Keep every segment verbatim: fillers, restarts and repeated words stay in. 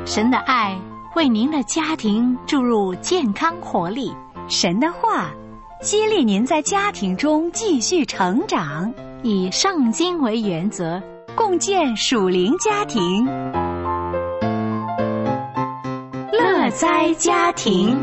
神的爱为您的家庭注入健康活力， 神的话激励您在家庭中继续成长， 以圣经为原则， 共建属灵家庭。 乐哉家庭。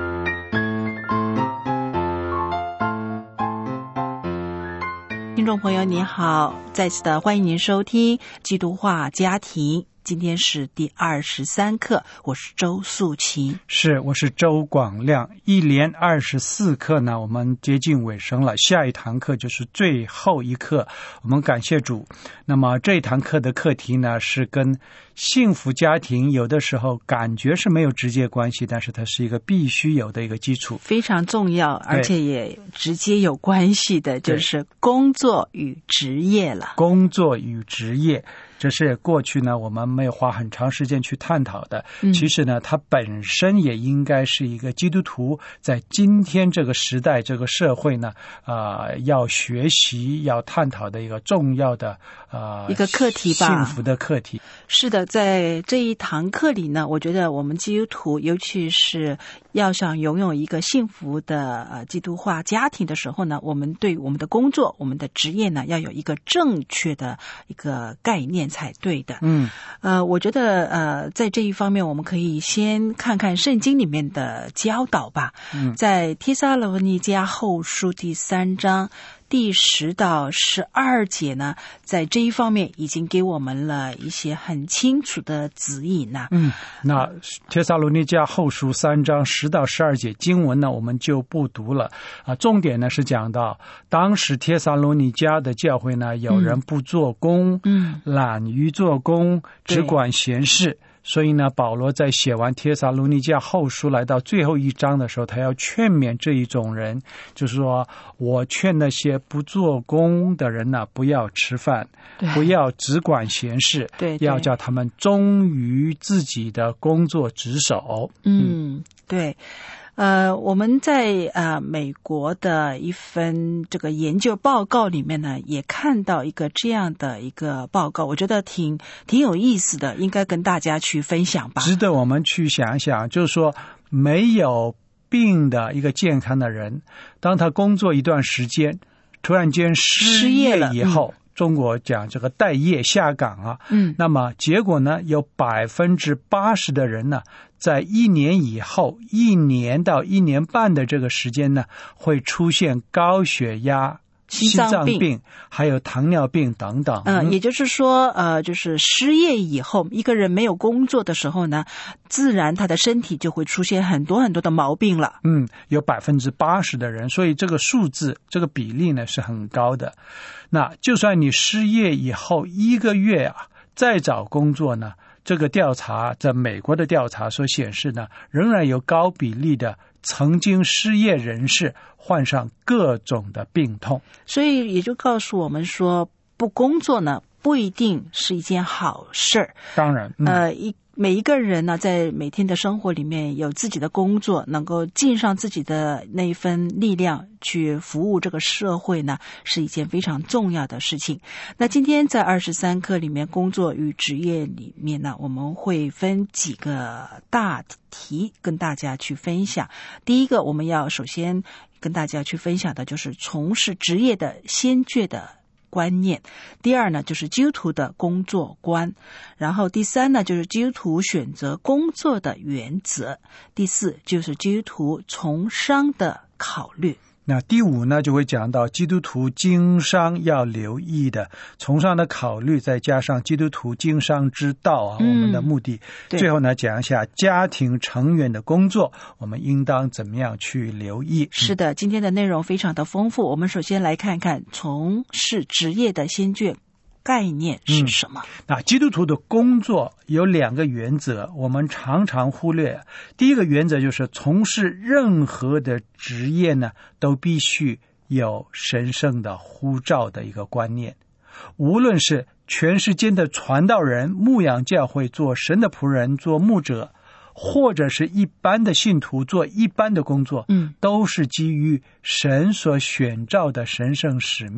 听众朋友你好，再次的欢迎您收听基督化家庭，今天是第二十三课，我是周素琴。 是，我是周广亮。一连二十四课呢，我们接近尾声了，下一堂课就是最后一课，我们感谢主。那么这一堂课的课题呢，是跟幸福家庭有的时候感觉是没有直接关系，但是它是一个必须有的一个基础， 非常重要，而且也直接有关系的，就是工作与职业了。 工作与职业，这是过去呢我们没有花很长时间去探讨的、嗯、其实呢它本身也应该是一个基督徒在今天这个时代这个社会呢呃要学习要探讨的一个重要的呃一个课题吧， 幸福的课题。 是的，在这一堂课里呢，我觉得我们基督徒尤其是要想拥有一个幸福的呃基督化家庭的时候呢，我们对我们的工作我们的职业呢要有一个正确的一个概念才对的。 嗯， 呃，我觉得呃，在这一方面，我们可以先看看圣经里面的教导吧。 嗯， 在帖撒罗尼迦后书第三章第十到十二节呢，在这一方面已经给我们了一些很清楚的指引呢。 嗯，那帖撒罗尼迦后书三章十到十二节经文呢，我们就不读了啊。重点呢是讲到当时帖撒罗尼迦的教会呢，有人不做工， 嗯， 懒于做工，只管闲事。所以呢，保罗在写完帖撒罗尼迦后书来到最后一章的时候，他要劝勉这一种人，就是说我劝那些不做工的人呢，不要吃饭，不要只管闲事， 对， 要叫他们忠于自己的工作职守。 嗯，嗯对。呃，我们在呃美国的一份这个研究报告里面呢，也看到一个这样的一个报告，我觉得挺挺有意思的，应该跟大家去分享吧。 值得我们去想想，就是说没有病的一个健康的人，当他工作一段时间，突然间失业以后，嗯、中国讲这个待业下岗啊， 嗯， 那么结果呢，有百分之八十的人呢，在一年以后，一年到一年半的这个时间呢，会出现高血压、 心脏病, 心脏病还有糖尿病等等。 嗯、呃，也就是说呃就是失业以后，一个人没有工作的时候呢，自然他的身体就会出现很多很多的毛病了。 嗯，有百分之八十的人，所以这个数字这个比例呢是很高的。那就算你失业以后一个月啊再找工作呢，这个调查在美国的调查所显示呢，仍然有高比例的曾经失业人士患上各种的病痛。 所以也就告诉我们说，不工作呢不一定是一件好事。 当然、嗯、 呃一每一个人呢，在每天的生活里面有自己的工作，能够尽上自己的那一份力量去服务这个社会呢，是一件非常重要的事情。那今天在二十三课里面，工作与职业里面呢，我们会分几个大题跟大家去分享。第一个，我们要首先跟大家去分享的就是从事职业的先决的观念。第二呢，就是基督徒的工作观。然后第三呢，就是基督徒选择工作的原则。第四就是基督徒从商的考虑。 那第五呢，就会讲到基督徒经商要留意的从商的考虑，再加上基督徒经商之道啊、嗯，我们的目的。最后呢，讲一下家庭成员的工作，我们应当怎么样去留意。 是的，今天的内容非常的丰富。我们首先来看看从事职业的先决概念是什么、 嗯、那基督徒的工作有两个原则，我们常常忽略。第一个原则就是从事任何的职业呢，都必须有神圣的呼召的一个观念。无论是全世界的传道人、牧养教会、做神的仆人、做牧者，或者是一般的信徒做一般的工作， 嗯， 都是基于神所选召的神圣使命。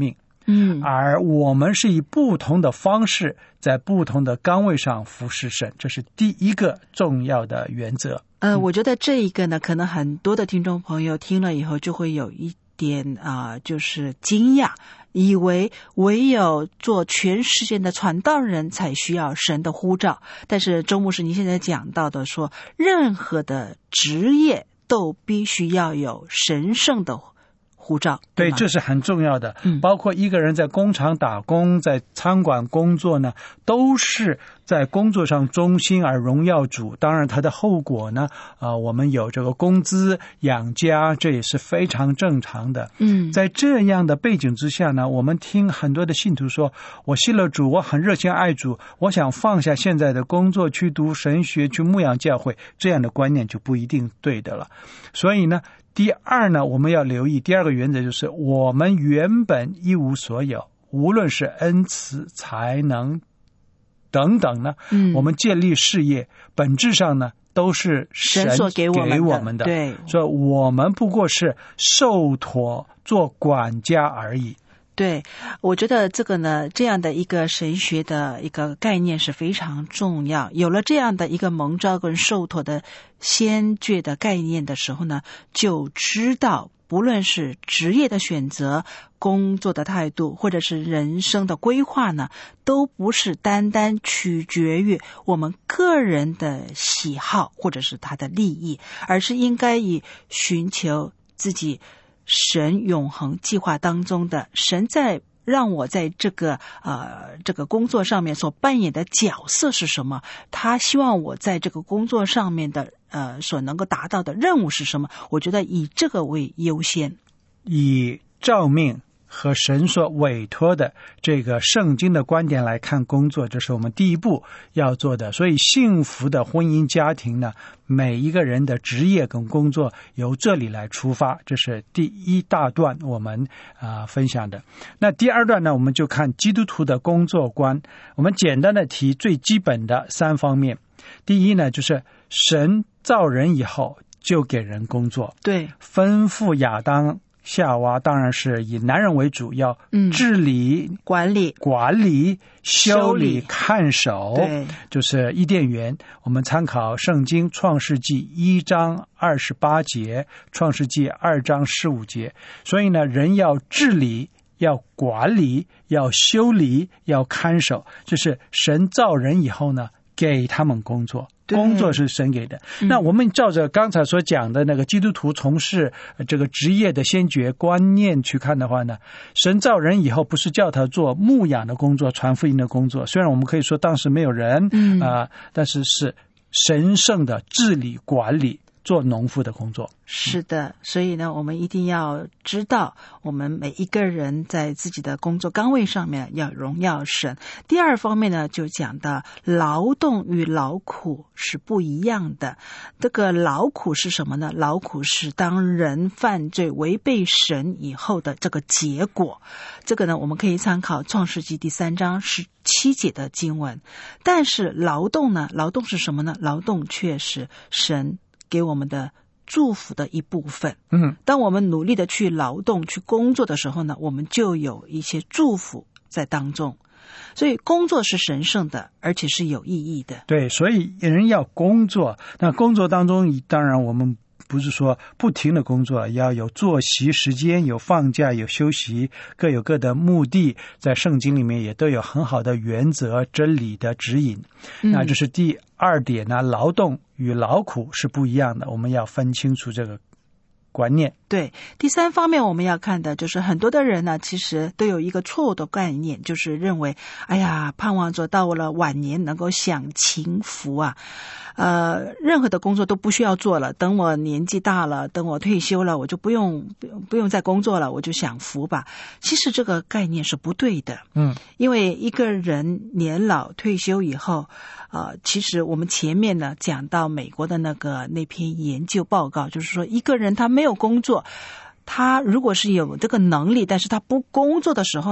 嗯， 而我们是以不同的方式在不同的岗位上服侍神，这是第一个重要的原则。 呃，我觉得这一个呢，可能很多的听众朋友听了以后就会有一点啊、呃，就是惊讶，以为唯有做全世界的传道人才需要神的呼召。但是周牧师您现在讲到的说，任何的职业都必须要有神圣的护照。 对， 对， 这是很重要的、 嗯、 包括一个人在工厂打工，在餐馆工作呢，都是在工作上忠心而荣耀主。当然他的后果呢、呃、我们有这个工资养家，这也是非常正常的。 嗯， 在这样的背景之下呢，我们听很多的信徒说，我信了主，我很热心爱主，我想放下现在的工作去读神学，去牧养教会，这样的观念就不一定对的了。所以呢，第二呢，我们要留意第二个原则，就是我们原本一无所有，无论是恩赐、才能等等呢， 嗯， 我们建立事业本质上呢都是神所给我们的， 给我们的， 对， 所以我们不过是受托做管家而已。 对，我觉得这个呢，这样的一个神学的一个概念是非常重要。有了这样的一个蒙召跟受托的先决的概念的时候呢，就知道不论是职业的选择、工作的态度，或者是人生的规划呢，都不是单单取决于我们个人的喜好或者是他的利益，而是应该以寻求自己神永恒计划当中的神在让我在这个呃这个工作上面所扮演的角色是什么，他希望我在这个工作上面的呃所能够达到的任务是什么，我觉得以这个为优先， 以召命和神所委托的这个圣经的观点来看工作，这是我们第一步要做的。所以幸福的婚姻家庭呢，每一个人的职业跟工作由这里来出发，这是第一大段我们啊、呃、分享的。那第二段呢，我们就看基督徒的工作观。我们简单的提最基本的三方面。第一呢，就是神造人以后就给人工作， 对， 吩咐亚当夏娃当然是以男人为主，要治理、 嗯、管理、 管理、修理、看守， 对， 就是伊甸园。我们参考圣经创世纪一章二十八节，创世纪二章十五节。所以呢，人要治理、要管理、要修理、要看守，就是神造人以后呢，给他们工作。工作是神给的、嗯、那我们照着刚才所讲的那个基督徒从事这个职业的先决观念去看的话呢，神造人以后不是叫他做牧养的工作、传福音的工作，虽然我们可以说当时没有人、嗯呃、但是是神圣的治理管理，做农夫的工作。 是的，所以呢，我们一定要知道，我们每一个人在自己的工作岗位上面要荣耀神。第二方面呢，就讲到劳动与劳苦是不一样的。这个劳苦是什么呢？劳苦是当人犯罪违背神以后的这个结果。这个呢，我们可以参考创世纪第三章十七节的经文。但是劳动呢，劳动是什么呢？劳动却是神给我们的祝福的一部分。 嗯， 当我们努力的去劳动、去工作的时候呢，我们就有一些祝福在当中。所以工作是神圣的，而且是有意义的。 对，所以人要工作，那工作当中当然我们不是说不停的工作，要有作息时间，有放假，有休息，各有各的目的，在圣经里面也都有很好的原则、真理的指引、嗯、那这是第二点呢，劳动与劳苦是不一样的，我们要分清楚这个观念。 对，第三方面我们要看的就是很多的人呢，其实都有一个错误的概念，就是认为哎呀，盼望着到了晚年能够享清福啊，呃，任何的工作都不需要做了，等我年纪大了，等我退休了，我就不用不用再工作了，我就享福吧。其实这个概念是不对的。 嗯， 因为一个人年老退休以后，呃，其实我们前面呢讲到美国的那个那篇研究报告，就是说一个人他没有工作，他如果是有这个能力，但是他不工作的时候呢，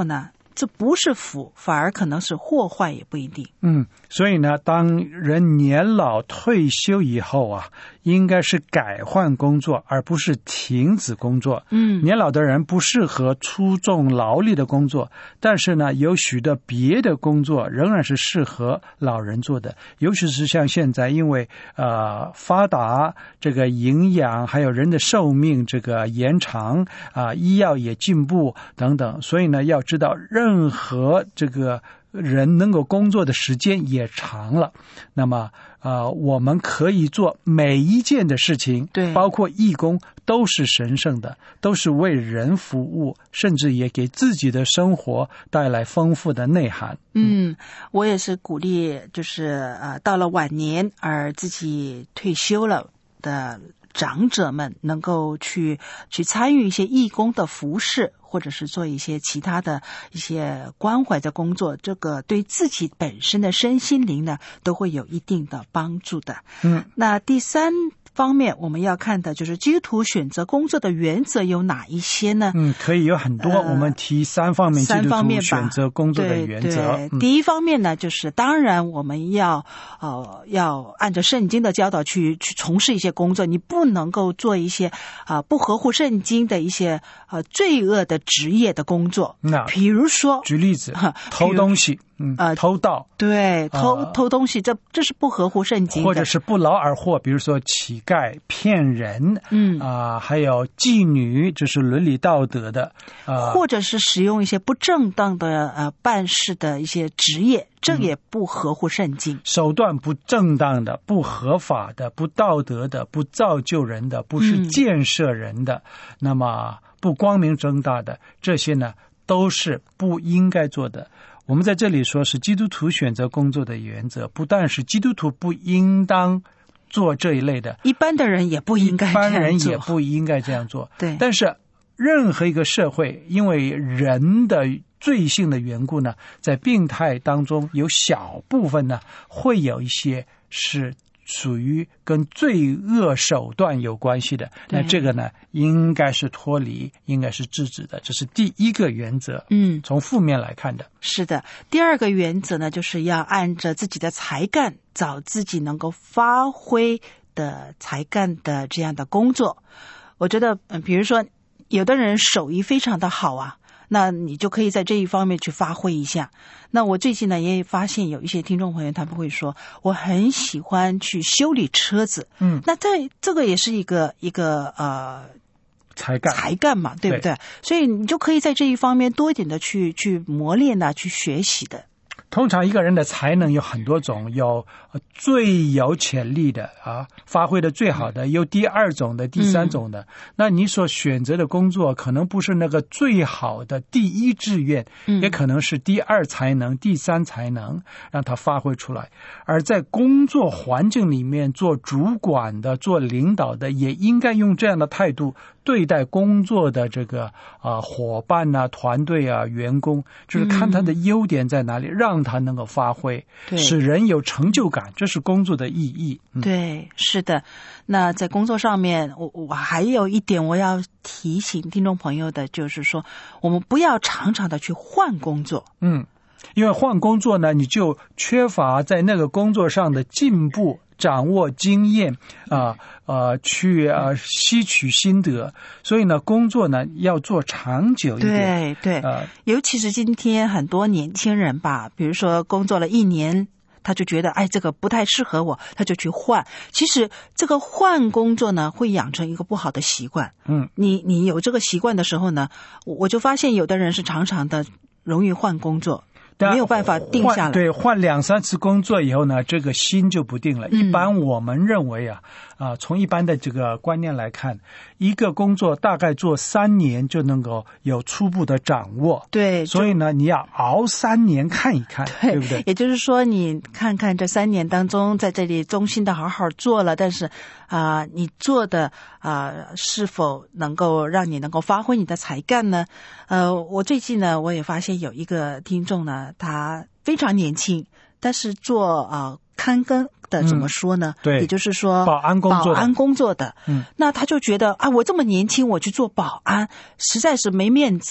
这不是福，反而可能是祸害，也不一定。 嗯，所以呢，当人年老退休以后啊，应该是改换工作，而不是停止工作。 嗯， 年老的人不适合出重劳力的工作，但是呢，有许多别的工作仍然是适合老人做的，尤其是像现在，因为呃发达，这个营养还有人的寿命这个延长啊、呃，医药也进步等等，所以呢，要知道任何这个人能够工作的时间也长了，那么呃，我们可以做每一件的事情， 对， 包括义工，都是神圣的，都是为人服务，甚至也给自己的生活带来丰富的内涵。 嗯，我也是鼓励，就是呃，到了晚年而自己退休了的长者们，能够去去参与一些义工的服事，或者是做一些其他的一些关怀的工作，这个对自己本身的身心灵呢，都会有一定的帮助的。 嗯， 那第三方面我们要看的就是基督徒选择工作的原则有哪一些呢？ 嗯，可以有很多，呃、我们提三方面基督徒选择工作的原则。 对对、嗯、第一方面呢，就是当然我们要呃要按照圣经的教导去去从事一些工作，你不能够做一些啊、呃、不合乎圣经的一些呃罪恶的职业的工作。 那比如说， 举例子，偷东西。嗯，呃，偷盗， 对，偷、 呃、 偷东西，这这是不合乎圣经的， 或者是不劳而获，比如说乞丐、骗人， 嗯啊、呃，还有妓女，这是伦理道德的，呃， 或者是使用一些不正当的呃办事的一些职业，这也不合乎圣经。 嗯、手段不正当的、不合法的、不道德的、不造就人的、不是建设人的，嗯、那么不光明正大的，这些呢都是不应该做的。我们在这里说是基督徒选择工作的原则，不但是基督徒不应当做这一类的， 一般的人也不应该这样做， 一般人也不应该这样做。 对， 但是任何一个社会，因为人的罪性的缘故呢，在病态当中有小部分呢，会有一些是属于跟罪恶手段有关系的，那这个呢，应该是脱离，应该是制止的，这是第一个原则。 嗯， 从负面来看的。 是的，第二个原则呢，就是要按着自己的才干，找自己能够发挥的才干的这样的工作。我觉得，嗯，比如说，有的人手艺非常的好啊。那你就可以在这一方面去发挥一下。那我最近呢也发现有一些听众朋友他们会说，我很喜欢去修理车子。 嗯， 那这这个也是一个一个呃才干才干嘛，对不对？对，所以你就可以在这一方面多一点的去去磨练的，去学习的。 通常一个人的才能有很多种，有最有潜力的啊，发挥的最好的，有第二种的，第三种的。嗯、那你所选择的工作可能不是那个最好的第一志愿， 嗯、 也可能是第二才能、第三才能，让它发挥出来。而在工作环境里面做主管的、做领导的，也应该用这样的态度对待工作的这个啊、呃、伙伴啊、团队啊、员工，就是看他的优点在哪里，嗯、让他能够发挥，使人有成就感，这是工作的意义。 嗯、对，是的。那在工作上面，我我还有一点我要提醒听众朋友的，就是说，我们不要常常的去换工作。 嗯，因为换工作呢，你就缺乏在那个工作上的进步。掌握经验啊，呃，去呃吸取心得，所以呢，工作呢要做长久一点。 对对，呃，尤其是今天很多年轻人吧，比如说工作了一年，他就觉得哎，这个不太适合我，他就去换。其实这个换工作呢，会养成一个不好的习惯。 嗯， 你你有这个习惯的时候呢，我就发现有的人是常常的容易换工作。没有办法定下来， 对，换两三次工作以后呢，这个心就不定了。嗯、一般我们认为啊，啊、呃，从一般的这个观念来看，一个工作大概做三年就能够有初步的掌握。 对， 所以呢，你要熬三年看一看，对, 对不对？ 也就是说，你看看这三年当中，在这里忠心的好好做了，但是啊、呃，你做的啊、呃，是否能够让你能够发挥你的才干呢？呃，我最近呢，我也发现有一个听众呢。他非常年轻，但是做啊、呃、看更的怎么说呢？ 嗯、对， 也就是说保安工作， 保安工作的。 嗯， 那他就觉得啊，我这么年轻，我去做保安，实在是没面子。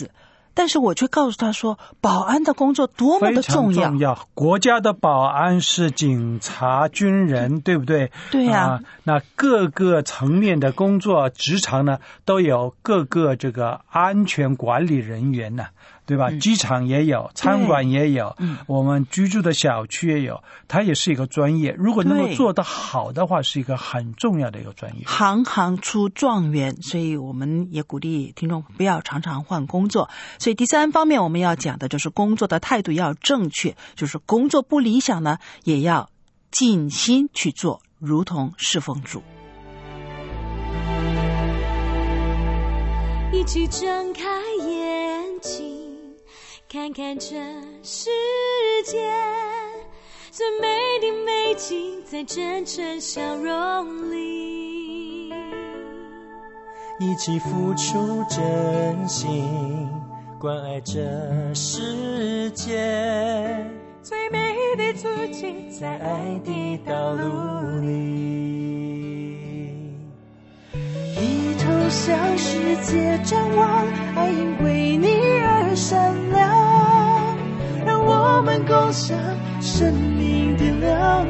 但是我却告诉他说，保安的工作多么的重要， 非常重要。国家的保安是警察、军人，对不对？ 对呀、 啊。那各个层面的工作职场呢，都有各个这个安全管理人员呢。对吧？嗯、机场也有，餐馆也有，嗯、我们居住的小区也有，它也是一个专业。如果能够做得好的话，是一个很重要的一个专业。 行行出状元，所以我们也鼓励听众不要常常换工作。所以第三方面我们要讲的就是工作的态度要正确，就是工作不理想呢，也要尽心去做，如同侍奉主。 一起睁开眼睛，看看这世界，最美的美景在真诚笑容里。 一起付出真心，关爱这世界， 最美的足迹在爱的道路里。 一同向世界展望，爱因为你而闪亮，让我们共享生命的亮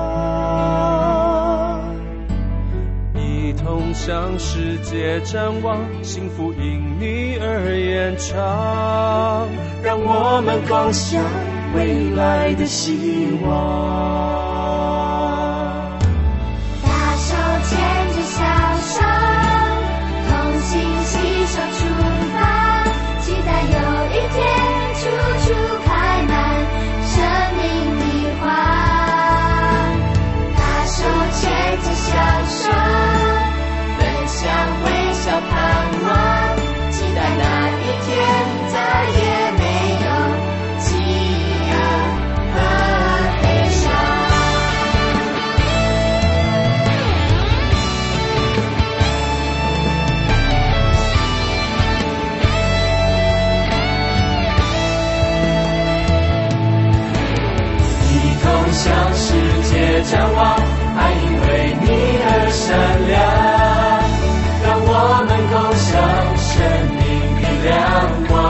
光。 一同向世界展望，幸福因你而延长，让我们共享未来的希望。 大手牵着小手，同心携手出发，期待有一天处处开满生命的花。大手牵着小手，分享微笑盼望，期待那一天再也没有饥饿和悲伤。 向世界展望，爱因为你而闪亮，让我们共享生命的亮光。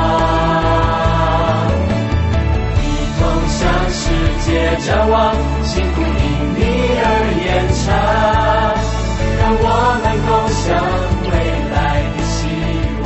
一同向世界展望，幸福因你而延长，让我们共享未来的希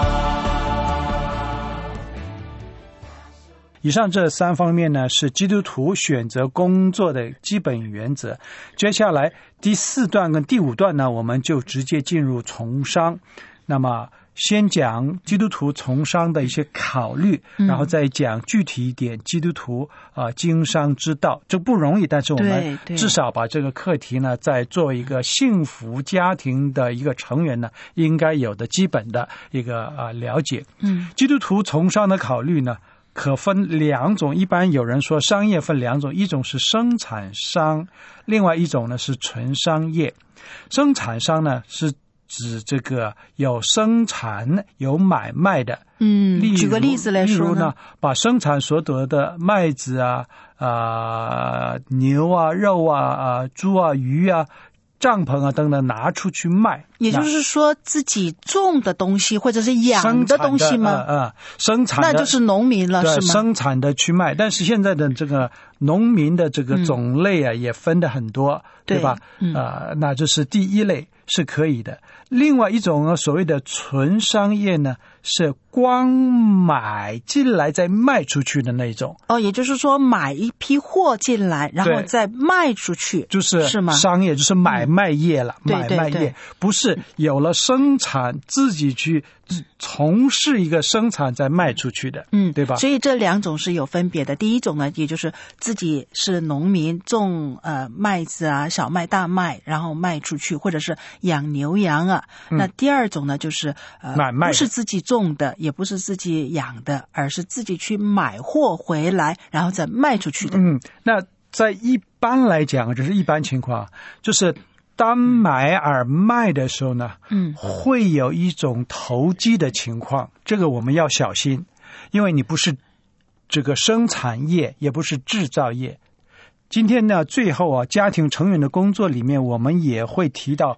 望。 以上这三方面呢，是基督徒选择工作的基本原则。接下来第四段跟第五段呢，我们就直接进入从商。那么先讲基督徒从商的一些考虑，嗯、然后再讲具体一点基督徒啊、呃、经商之道。这不容易，但是我们至少把这个课题呢，在作为一个幸福家庭的一个成员呢，应该有的基本的一个啊、呃、了解。嗯，基督徒从商的考虑呢，可分两种，一般有人说商业分两种，一种是生产商，另外一种呢是纯商业。生产商呢是指这个有生产有买卖的， 嗯，举个例子来说呢， 例如呢，把生产所得的麦子啊、啊、呃、牛啊、肉啊、啊猪啊、鱼啊、帐篷啊等等拿出去卖， 也就是说自己种的东西或者是养的东西吗？ 呃呃，生产的那就是农民了，是吗？ 生产的去卖，但是现在的这个农民的这个种类啊，嗯、也分得很多，对吧？嗯、呃，那这是第一类是可以的。另外一种呢，所谓的纯商业呢，是光买进来再卖出去的那种。 哦，也就是说买一批货进来，然后再卖出去， 就是是吗？商业就是买卖业了，嗯、买卖业，对对对，不是有了生产自己去从事一个生产再卖出去的，嗯，对吧？ 所以这两种是有分别的。第一种呢，也就是自己是农民，种呃麦子啊、小麦、大麦，然后卖出去，或者是养牛羊啊。嗯、那第二种呢，就是呃买卖， 不是自己种的，也不是自己养的，而是自己去买货回来，然后再卖出去的。 嗯，那在一般来讲，这是一般情况，就是当买而卖的时候呢，嗯，会有一种投机的情况，这个我们要小心，因为你不是这个生产业，也不是制造业。今天呢，最后啊，家庭成员的工作里面，我们也会提到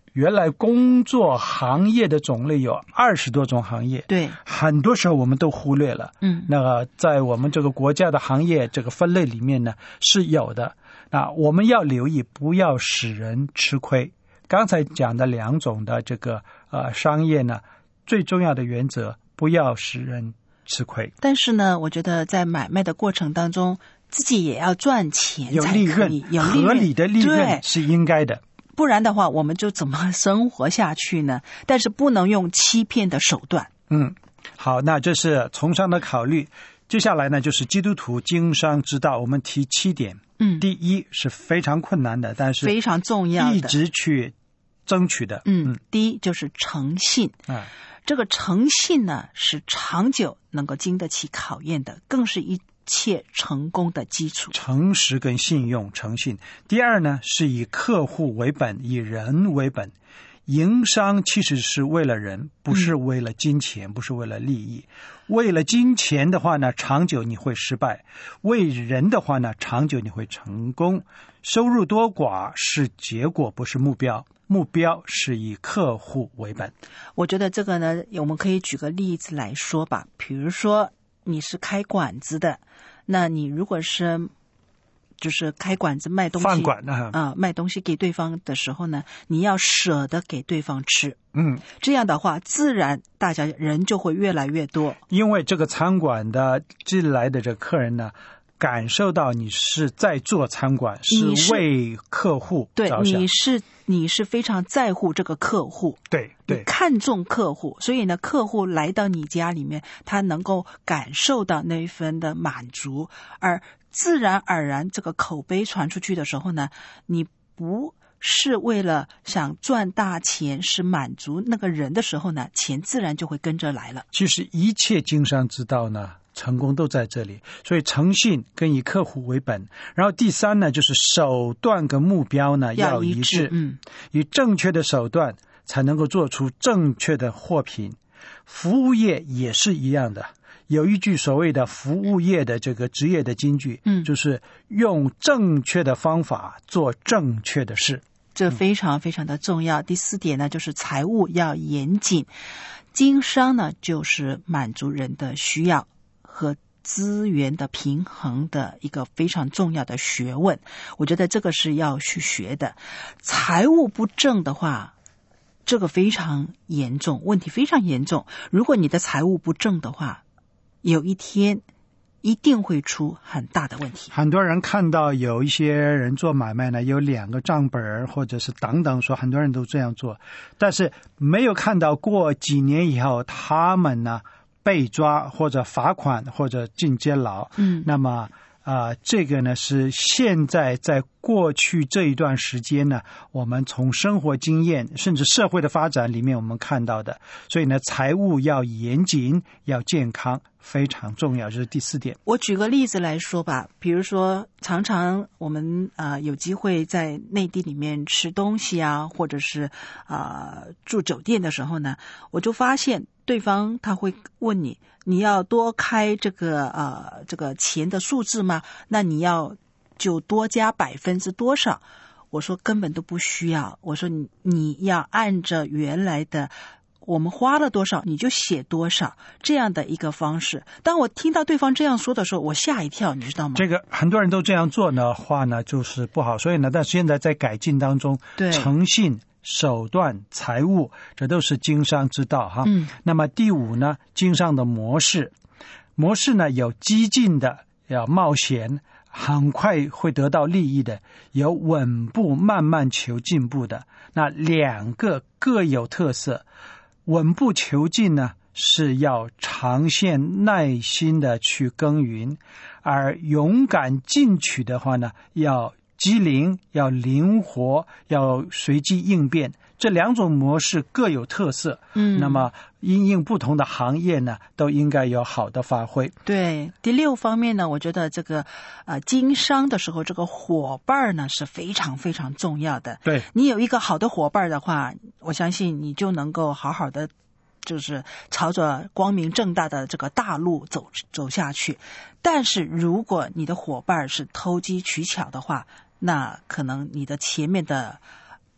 原来工作行业的种类有二十多种行业， 对， 很多时候我们都忽略了。 嗯， 那个在我们这个国家的行业这个分类里面呢是有的。那我们要留意，不要使人吃亏。刚才讲的两种的这个呃商业呢，最重要的原则不要使人吃亏。 但是呢，我觉得在买卖的过程当中，自己也要赚钱， 有利润， 有利润， 合理的利润是应该的。 不然的话，我们就怎么生活下去呢？但是不能用欺骗的手段。 嗯，好，那这是从商的考虑。接下来呢，就是基督徒经商之道，我们提七点。 嗯， 第一是非常困难的，但是非常重要的， 一直去争取的。 嗯，嗯第一就是诚信。 啊， 这个诚信呢，是长久能够经得起考验的，更是一切成功的基础。 诚实跟信用，诚信。第二呢，是以客户为本，以人为本。营商其实是为了人，不是为了金钱，嗯、不是为了利益。为了金钱的话呢，长久你会失败；为人的话呢，长久你会成功。收入多寡是结果，不是目标。目标是以客户为本。 我觉得这个呢，我们可以举个例子来说吧。比如说你是开馆子的，那你如果是就是开馆子卖东西， 饭馆啊、 呃，卖东西给对方的时候呢，你要舍得给对方吃。 嗯， 这样的话，自然大家人就会越来越多。 因为这个餐馆的进来的这个客人呢，感受到你是在做餐馆，是为客户着想。 对，你是你是非常在乎这个客户， 对对， 你看重客户，所以呢，客户来到你家里面，他能够感受到那一份的满足，而自然而然这个口碑传出去的时候呢，你不是为了想赚大钱，是满足那个人的时候呢，钱自然就会跟着来了。 其实一切经商之道呢，成功都在这里。所以诚信跟以客户为本。然后第三呢，就是手段跟目标呢要一致， 一致嗯， 以正确的手段才能够做出正确的货品。服务业也是一样的。有一句所谓的服务业的这个职业的金句， 嗯， 就是用正确的方法做正确的事， 这非常非常的重要。嗯、第四点呢，就是财务要严谨。经商呢，就是满足人的需要和资源的平衡的一个非常重要的学问。我觉得这个是要去学的。财务不正的话，这个非常严重，问题非常严重。如果你的财务不正的话，有一天一定会出很大的问题。 很多人看到有一些人做买卖呢，有两个账本或者是等等，说很多人都这样做，但是没有看到过几年以后他们呢被抓或者罚款或者进监牢。 嗯， 那么啊、呃，这个呢是现在在过去这一段时间呢，我们从生活经验甚至社会的发展里面我们看到的。所以呢，财务要严谨，要健康，非常重要，这是第四点。 我举个例子来说吧，比如说常常我们啊、呃、有机会在内地里面吃东西啊，或者是啊、呃、住酒店的时候呢，我就发现对方他会问你，你要多开这个呃这个钱的数字吗？那你要就多加百分之多少？我说根本都不需要，我说你你要按着原来的我们花了多少你就写多少，这样的一个方式。当我听到对方这样说的时候，我吓一跳，你知道吗？ 这个很多人都这样做的话呢，就是不好。所以呢，但现在在改进当中， 对， 诚信、手段、财务，这都是经商之道哈。 嗯， 那么第五呢，经商的模式，模式呢有激进的，要冒险，很快会得到利益的，有稳步慢慢求进步的。那两个各有特色。稳步求进呢，是要长线耐心的去耕耘，而勇敢进取的话呢，要机灵，要灵活，要随机应变。这两种模式各有特色， 嗯， 那么因应不同的行业呢，都应该有好的发挥。 对，第六方面呢，我觉得这个呃经商的时候，这个伙伴呢是非常非常重要的。 对， 你有一个好的伙伴的话，我相信你就能够好好的，就是朝着光明正大的这个大路走走下去。但是如果你的伙伴是投机取巧的话，那可能你的前面的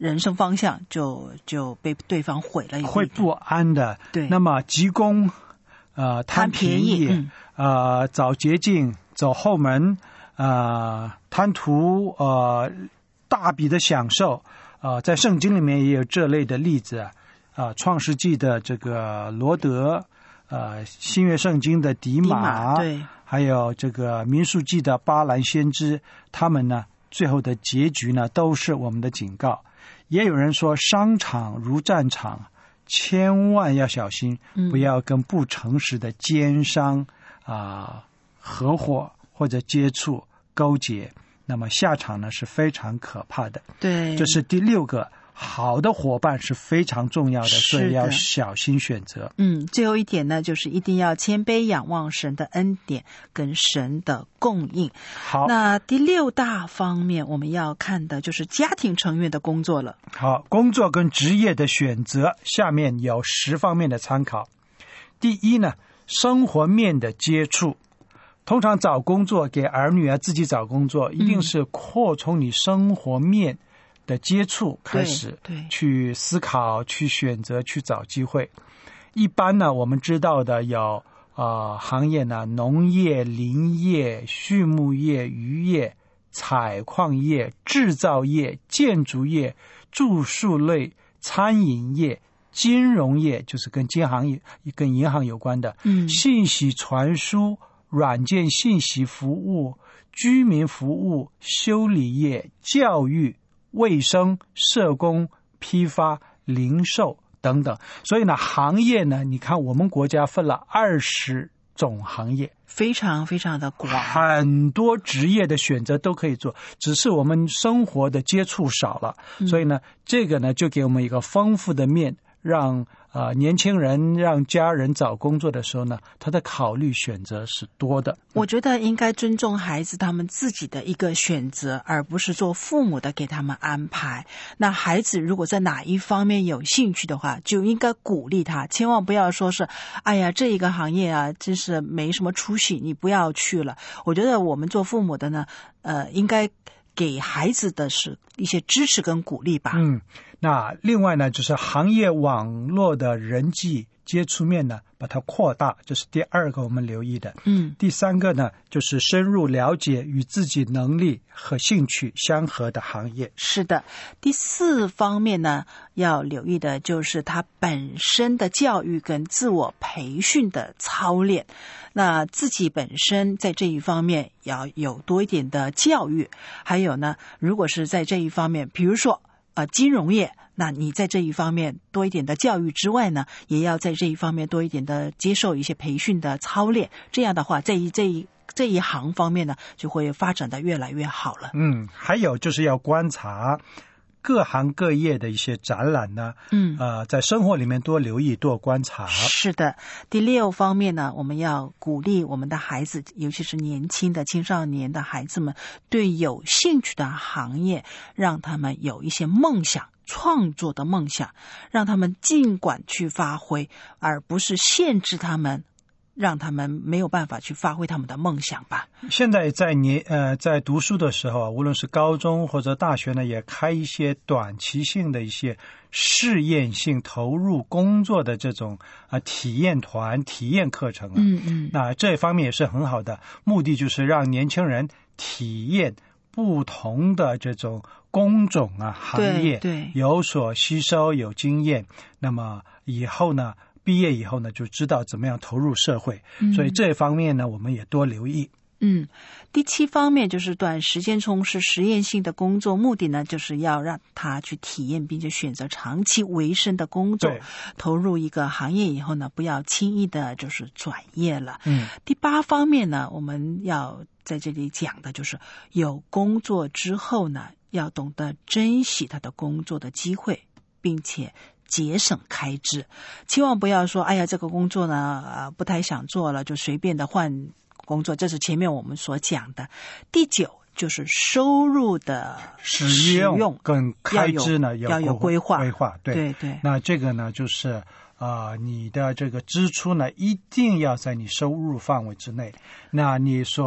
人生方向就就被对方毁了一点， 会不安的。 对， 那么急功呃贪便宜， 嗯、 呃找捷径，走后门，呃贪图呃大笔的享受，呃在圣经里面也有这类的例子啊，呃创世纪的这个罗德，呃新约圣经的迪玛， 迪玛对， 还有这个民数记的巴兰先知，他们呢最后的结局呢都是我们的警告。也有人说商场如战场，千万要小心，不要跟不诚实的奸商啊、呃、合伙或者接触勾结，那么下场呢是非常可怕的。 对， 这是第六个，好的伙伴是非常重要的，所以要小心选择。 嗯，最后一点呢，就是一定要谦卑仰望神的恩典跟神的供应。 好， 那第六大方面我们要看的就是家庭成员的工作了。 好，工作跟职业的选择，下面有十方面的参考。第一呢，生活面的接触。通常找工作给儿女啊，自己找工作，一定是扩充你生活面的接触开始， 对， 去思考，去选择，去找机会。一般呢，我们知道的有呃行业呢，农业、林业、畜牧业、渔业、采矿业、制造业、建筑业、住宿类、餐饮业、金融业，就是跟金行业、跟银行有关的， 嗯， 信息传输、软件信息服务、居民服务、修理业、教育、卫生、社工、批发、零售等等。所以呢，行业呢，你看我们国家分了二十种行业， 非常非常的广， 很多职业的选择都可以做，只是我们生活的接触少了， 嗯、 所以呢，这个呢就给我们一个丰富的面，让呃年轻人让家人找工作的时候呢，他的考虑选择是多的。 我觉得应该尊重孩子他们自己的一个选择，而不是做父母的给他们安排。那孩子如果在哪一方面有兴趣的话，就应该鼓励他，千万不要说是哎呀这一个行业啊真是没什么出息，你不要去了。我觉得我们做父母的呢呃应该给孩子的是一些支持跟鼓励吧。 嗯，那另外呢，就是行业网络的人际接触面呢，把它扩大，这是第二个我们留意的。 嗯， 第三个呢，就是深入了解与自己能力和兴趣相合的行业。 是的，第四方面呢，要留意的就是他本身的教育跟自我培训的操练。那自己本身在这一方面要有多一点的教育，还有呢，如果是在这一方面，比如说呃金融业，那你在这一方面多一点的教育之外呢，也要在这一方面多一点的接受一些培训的操练，这样的话这一这一这一行方面呢就会发展的越来越好了。 嗯，还有就是要观察各行各业的一些展览呢， 嗯， 呃，在生活里面多留意、多观察。 是的，第六方面呢，我们要鼓励我们的孩子，尤其是年轻的青少年的孩子们，对有兴趣的行业，让他们有一些梦想。创作的梦想，让他们尽管去发挥，而不是限制他们，让他们没有办法去发挥他们的梦想吧。 现在在年呃在读书的时候，无论是高中或者大学呢，也开一些短期性的一些试验性投入工作的这种啊、呃、体验团、体验课程啊。 嗯嗯， 那这方面也是很好的，目的就是让年轻人体验不同的这种工种啊行业， 对， 有所吸收，有经验，那么以后呢毕业以后呢就知道怎么样投入社会、嗯、所以这方面呢我们也多留意。 嗯，第七方面就是短时间从事实验性的工作，目的呢就是要让他去体验并且选择长期维生的工作，投入一个行业以后呢不要轻易的就是转业了。 嗯， 第八方面呢我们要在这里讲的就是有工作之后呢要懂得珍惜他的工作的机会，并且节省开支，千万不要说哎呀这个工作呢、呃、不太想做了就随便的换工作，这是前面我们所讲的。第九就是收入的使用跟开支呢要有规划， 规划对对对。 那这个呢就是啊、呃，你的这个支出呢一定要在你收入范围之内。那你说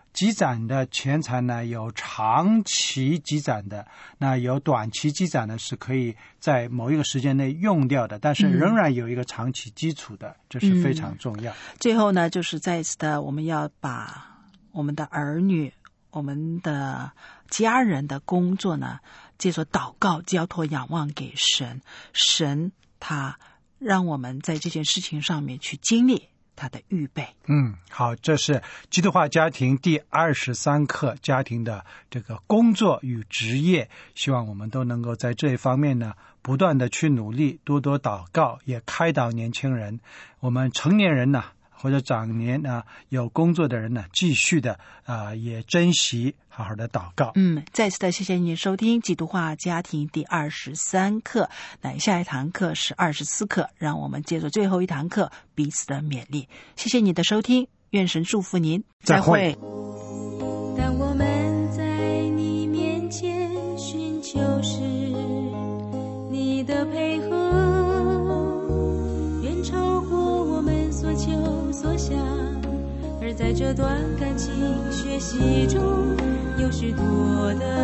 积攒的钱财呢，有长期积攒的，那有短期积攒的是可以在某一个时间内用掉的，但是仍然有一个长期基础的，嗯、这是非常重要。 最后呢，就是再一次的，我们要把我们的儿女、我们的家人的工作呢，借着祷告、交托、仰望给神，神他让我们在这件事情上面去经历他的预备。 嗯，好，这是基督化家庭第二十三课，家庭的这个工作与职业，希望我们都能够在这一方面呢，不断的去努力，多多祷告，也开导年轻人。我们成年人呢，或者长年呢有工作的人呢，继续的啊、呃、也珍惜好好的祷告。 嗯，再次的谢谢你收听基督化家庭第二十三课。那下一堂课是二十四课，让我们接着最后一堂课彼此的勉励。谢谢你的收听，愿神祝福您， 再会。 当我们在你面前寻求时，你的配合远超过我们所求所想，而在这段感情学习中，有许多的